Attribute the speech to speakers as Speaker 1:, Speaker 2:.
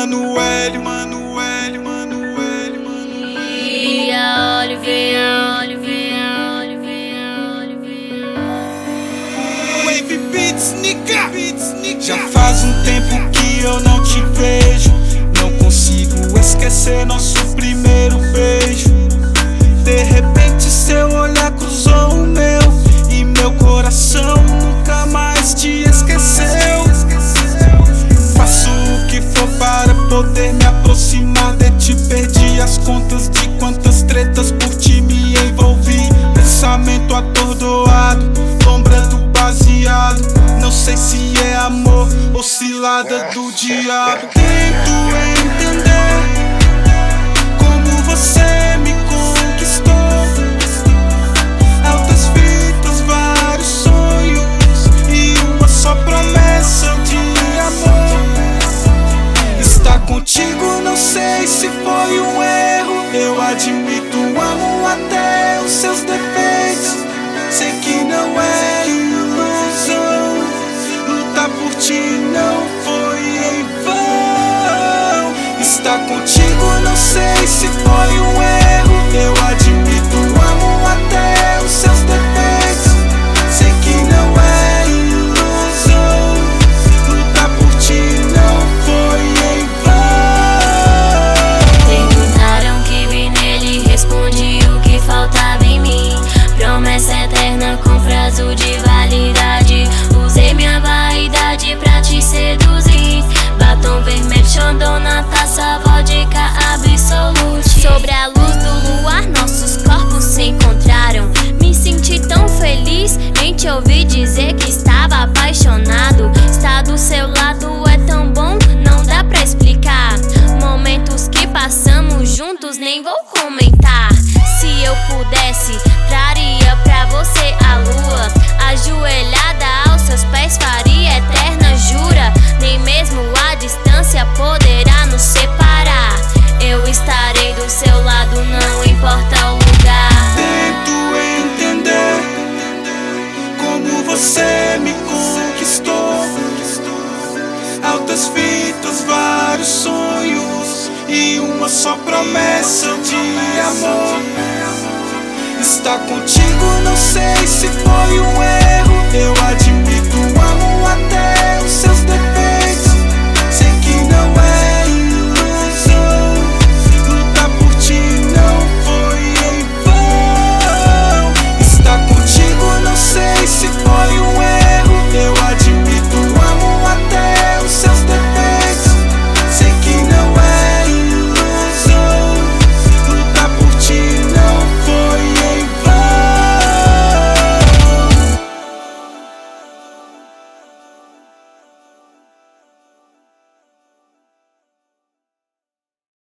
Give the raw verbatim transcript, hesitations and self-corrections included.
Speaker 1: Mano Hélio, Mano Hélio, Mano Hélio, Mano Hélio.
Speaker 2: Via Oliveira, Oliveira, Oliveira, Oliveira.
Speaker 1: Wave Beats, nigga, Beats, nigga. Já faz um tempo que eu não te vejo. Não consigo esquecer nosso primeiro beijo. De repente seu olhar cruzou o meu, e meu coração nunca mais te esqueceu. Faço o que for para poder me aproximar de ti. Perdi as contas de quantas tretas por ti me envolvi. Pensamento atordoado, sombra do baseado. Não sei se é amor ou cilada do diabo. Tento entender como você me conquistou. Altas fitas, vários sonhos e uma só promessa de amor. Estar contigo não sei se foi um erro. Eu admito, amo até os seus defeitos. Sei que não é ilusão. Lutar por ti não foi em vão. Estar contigo não sei se foi um erro. Eu admito, amo até os seus defeitos. Sei que não é ilusão. Lutar por ti não foi em vão.
Speaker 2: Perguntaram que vi nele, respondi o que faltava em mim. Promessa eterna com prazo de validade. Usei minha vaidade pra te seduzir. Batom vermelho, xandão na taça, vodka absolute. Sobre a luz do luar, nossos corpos se encontraram. Me senti tão feliz em te ouvir dizer que estava apaixonado. Estar do seu lado é tão bom, não dá pra explicar. Momentos que passamos juntos nem vou comentar. Se eu pudesse, traria pra você a lua. Ajoelhada aos seus pés faria eterna jura. Nem mesmo a distância poderá nos separar. Eu estarei do seu lado, não importa o lugar.
Speaker 1: Tento entender como você me conquistou. Altas fitas, vários sonhos e uma só promessa de amor. Estar contigo não sei se foi um erro. Eu admito, amo